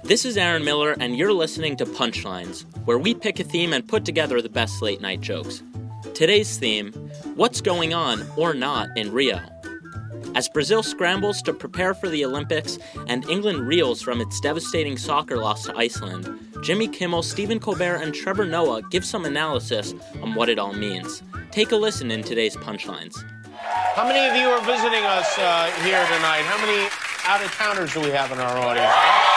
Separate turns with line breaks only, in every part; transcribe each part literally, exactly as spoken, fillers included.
This is Aaron Miller, and you're listening to Punchlines, where we pick a theme and put together the best late-night jokes. Today's theme, what's going on, or not, in Rio? As Brazil scrambles to prepare for the Olympics and England reels from its devastating soccer loss to Iceland, Jimmy Kimmel, Stephen Colbert, and Trevor Noah give some analysis on what it all means. Take a listen in today's Punchlines.
How many of you are visiting us uh, here tonight? How many out-of-towners do we have in our audience?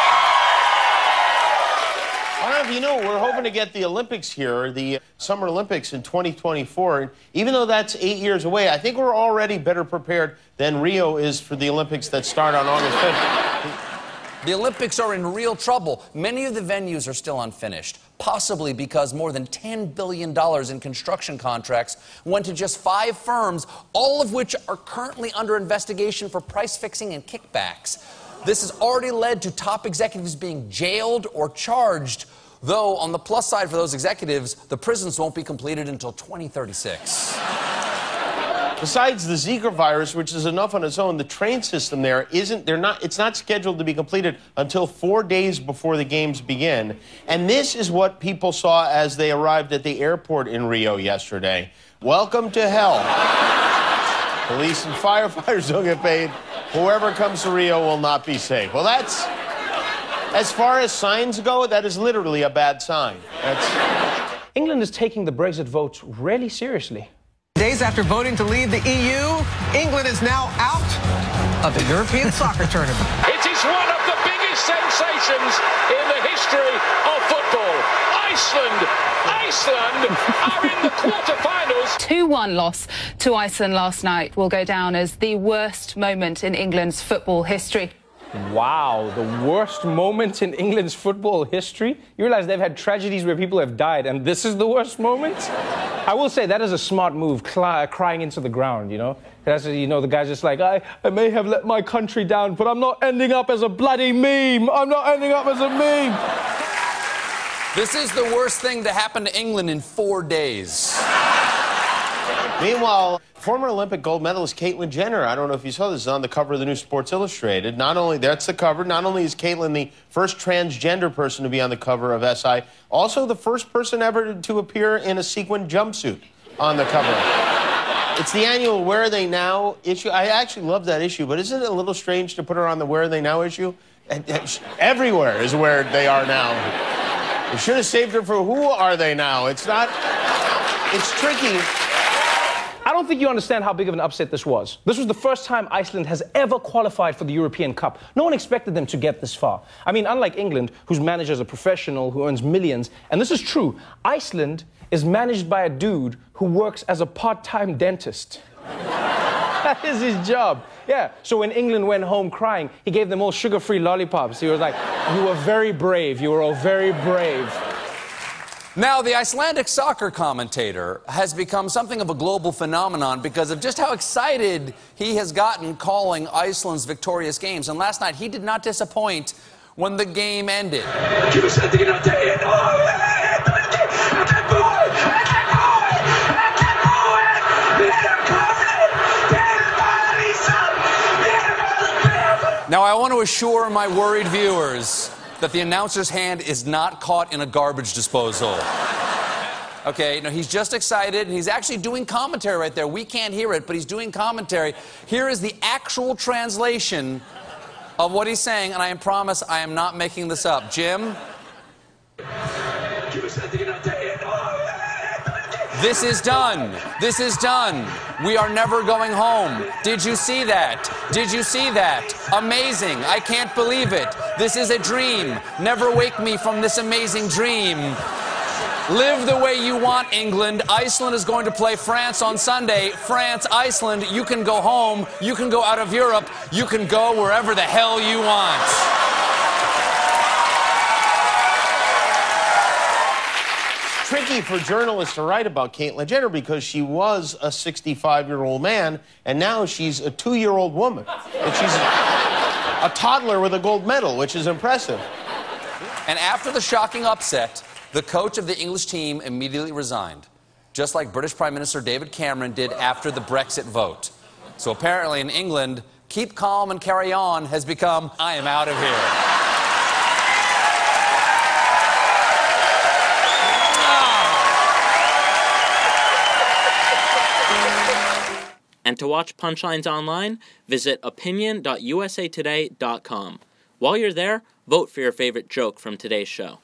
I don't know if you know, we're hoping to get the Olympics here, the Summer Olympics in twenty twenty-four. Even though that's eight years away, I think we're already better prepared than Rio is for the Olympics that start on August fifth.
The Olympics are in real trouble. Many of the venues are still unfinished, possibly because more than ten billion dollars in construction contracts went to just five firms, all of which are currently under investigation for price fixing and kickbacks. This has already led to top executives being jailed or charged, though on the plus side for those executives, the prisons won't be completed until twenty thirty-six.
Besides the Zika virus, which is enough on its own, the train system there isn't, they're not, it's not scheduled to be completed until four days before the games begin. And this is what people saw as they arrived at the airport in Rio yesterday. Welcome to hell. Police and firefighters don't get paid. Whoever comes to Rio will not be safe. Well, that's, as far as signs go, that is literally a bad sign. That's...
England is taking the Brexit vote really seriously.
Days after voting to leave the E U, England is now out of the European soccer tournament.
It is one of the biggest sensations in the history of football. Iceland, Iceland are in the quarterfinals.
two one loss to Iceland last night will go down as the worst moment in England's football history.
Wow, the worst moment in England's football history? You realize they've had tragedies where people have died, and this is the worst moment? I will say that is a smart move, cl- crying into the ground, you know? That's, you know, the guy's just like, I, I may have let my country down, but I'm not ending up as a bloody meme. I'm not ending up as a meme.
This is the worst thing to happen to England in four days.
Meanwhile, former Olympic gold medalist Caitlyn Jenner, I don't know if you saw this, is on the cover of the new Sports Illustrated. Not only, that's the cover, not only is Caitlyn the first transgender person to be on the cover of S I, also the first person ever to appear in a sequin jumpsuit on the cover. It's the annual Where Are They Now issue. I actually love that issue, but isn't it a little strange to put her on the Where Are They Now issue? Everywhere is where they are now. You should have saved her for Who Are They Now? It's not, it's tricky.
I don't think you understand how big of an upset this was. This was the first time Iceland has ever qualified for the European Cup. No one expected them to get this far. I mean, unlike England, whose manager is a professional who earns millions, and this is true, Iceland is managed by a dude who works as a part-time dentist. That is his job. Yeah, so when England went home crying, he gave them all sugar-free lollipops. He was like, you were very brave. You were all very brave.
Now, the Icelandic soccer commentator has become something of a global phenomenon because of just how excited he has gotten calling Iceland's victorious games. And last night, he did not disappoint when the game ended. Now, I want to assure my worried viewers that the announcer's hand is not caught in a garbage disposal. Okay, no, he's just excited, and he's actually doing commentary right there. We can't hear it, but he's doing commentary. Here is the actual translation of what he's saying, and I promise I am not making this up. Jim? This is done. This is done. We are never going home. Did you see that? Did you see that? Amazing. I can't believe it. This is a dream. Never wake me from this amazing dream. Live the way you want, England. Iceland is going to play France on Sunday. France, Iceland, you can go home. You can go out of Europe. You can go wherever the hell you want.
Tricky for journalists to write about Caitlyn Jenner because she was a sixty-five-year-old man, and now she's a two-year-old woman. And she's a toddler with a gold medal, which is impressive.
And after the shocking upset, the coach of the English team immediately resigned, just like British Prime Minister David Cameron did after the Brexit vote. So apparently in England, keep calm and carry on has become, I am out of here.
And to watch Punchlines online, visit opinion dot u s a today dot com. While you're there, vote for your favorite joke from today's show.